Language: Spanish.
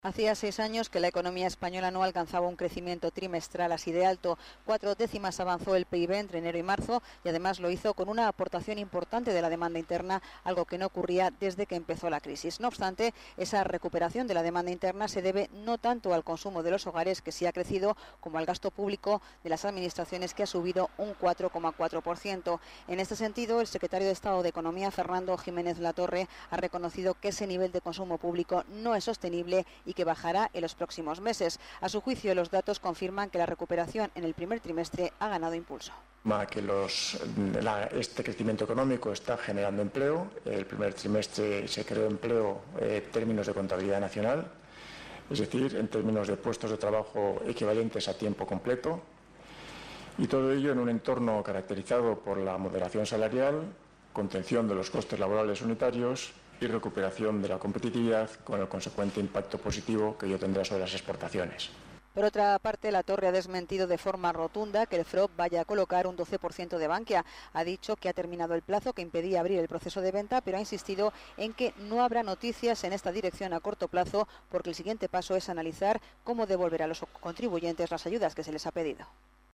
Hacía 6 años que la economía española no alcanzaba un crecimiento trimestral así de alto. 4 décimas avanzó el PIB entre enero y marzo y además lo hizo con una aportación importante de la demanda interna, algo que no ocurría desde que empezó la crisis. No obstante, esa recuperación de la demanda interna se debe no tanto al consumo de los hogares, que sí ha crecido, como al gasto público de las administraciones, que ha subido un 4,4%. En este sentido, el secretario de Estado de Economía, Fernando Jiménez Latorre, ha reconocido que ese nivel de consumo público no es sostenible y que bajará en los próximos meses. A su juicio, los datos confirman que la recuperación en el primer trimestre ha ganado impulso. Este crecimiento económico está generando empleo. El primer trimestre se creó empleo en términos de contabilidad nacional, es decir, en términos de puestos de trabajo equivalentes a tiempo completo, y todo ello en un entorno caracterizado por la moderación salarial, contención de los costes laborales unitarios y recuperación de la competitividad, con el consecuente impacto positivo que ello tendrá sobre las exportaciones. Por otra parte, Latorre ha desmentido de forma rotunda que el FROB vaya a colocar un 12% de Bankia. Ha dicho que ha terminado el plazo que impedía abrir el proceso de venta, pero ha insistido en que no habrá noticias en esta dirección a corto plazo, porque el siguiente paso es analizar cómo devolver a los contribuyentes las ayudas que se les ha pedido.